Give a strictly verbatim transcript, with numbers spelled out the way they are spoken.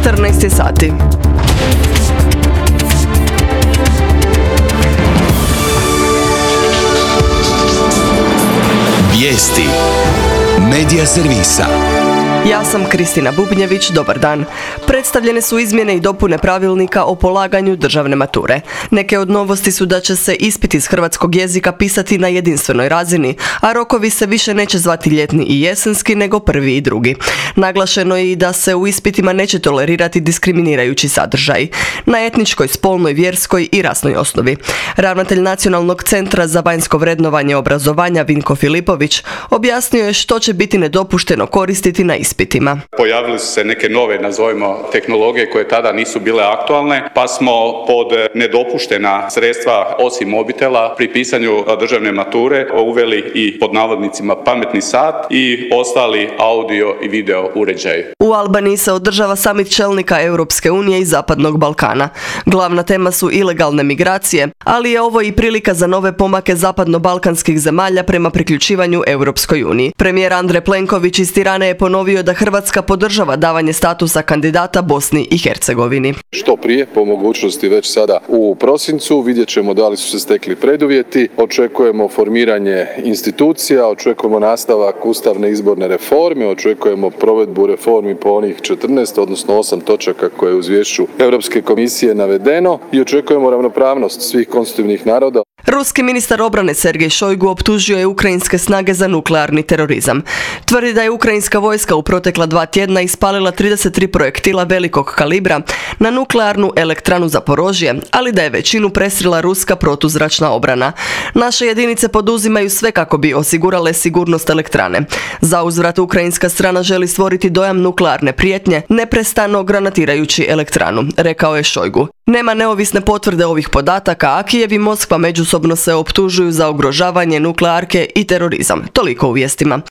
četrnaest je sati. Vijesti Medija servisa. Ja sam Kristina Bubnjević, dobar dan. Predstavljene su izmjene i dopune pravilnika o polaganju državne mature. Neke od novosti su da će se ispit iz hrvatskog jezika pisati na jedinstvenoj razini, a rokovi se više neće zvati ljetni i jesenski, nego prvi i drugi. Naglašeno je i da se u ispitima neće tolerirati diskriminirajući sadržaj na etničkoj, spolnoj, vjerskoj i rasnoj osnovi. Ravnatelj Nacionalnog centra za vanjsko vrednovanje obrazovanja Vinko Filipović objasnio je što će biti nedopušteno koristiti na ispitima. Pojavile su se neke nove, nazovimo, tehnologije koje tada nisu bile aktualne, pa smo pod nedopuštena sredstva osim mobitela pri pisanju državne mature uveli i pod navodnicima pametni sat i ostali audio i video uređaji. U Albaniji se održava samit čelnika Europske unije i Zapadnog Balkana. Glavna tema su ilegalne migracije, ali je ovo i prilika za nove pomake zapadno-balkanskih zemalja prema priključivanju Europskoj uniji. Premijer Andrej Plenković iz Tirane je ponovio da Hrvatska podržava davanje statusa kandidata Bosni i Hercegovini. Što prije, po mogućnosti već sada u prosincu, vidjet ćemo da li su se stekli preduvjeti, očekujemo formiranje institucija, očekujemo nastavak ustavne izborne reforme, očekujemo provedbu reformi po onih četrnaest, odnosno osam točaka koje je u izvješću Europske komisije navedeno i očekujemo ravnopravnost svih konstitutivnih naroda. Ruski ministar obrane Sergej Šojgu optužio je ukrajinske snage za nuklearni terorizam. Tvrdi da je ukrajinska vojska u protekla dva tjedna ispalila trideset tri projektila velikog kalibra na nuklearnu elektranu Zaporožje, ali da je većinu presrela ruska protuzračna obrana. Naše jedinice poduzimaju sve kako bi osigurale sigurnost elektrane. Za uzvrat ukrajinska strana želi stvoriti dojam nuklearne prijetnje, neprestano granatirajući elektranu, rekao je Šojgu. Nema neovisne potvrde ovih podataka, a Kijev i Moskva međusobno se optužuju za ugrožavanje nuklearke i terorizam. Toliko u vijestima.